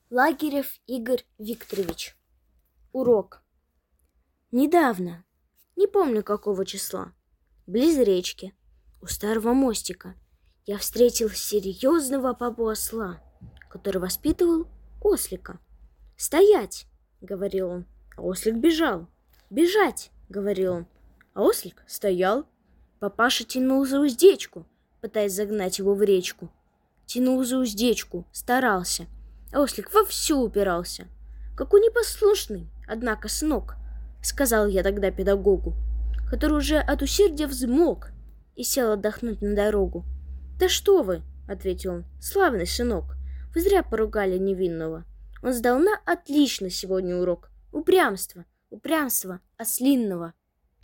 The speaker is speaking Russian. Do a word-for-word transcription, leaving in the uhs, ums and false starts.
Лагерев Игорь Викторович. Урок. Недавно, не помню какого числа, близ речки, у старого мостика, я встретил серьезного папу-осла, который воспитывал ослика. «Стоять!» — говорил он, а ослик бежал. «Бежать!» — говорил он, а ослик стоял. Папаша тянул за уздечку, пытаясь загнать его в речку. Тянул за уздечку, старался, а ослик вовсю упирался. «Какой непослушный, однако, сынок!» — сказал я тогда педагогу, который уже от усердия взмок и сел отдохнуть на дорогу. «Да что вы!» — ответил он. «Славный сынок! Вы зря поругали невинного. Он сдал на отлично сегодня урок. Упрямство, упрямство ослинного!»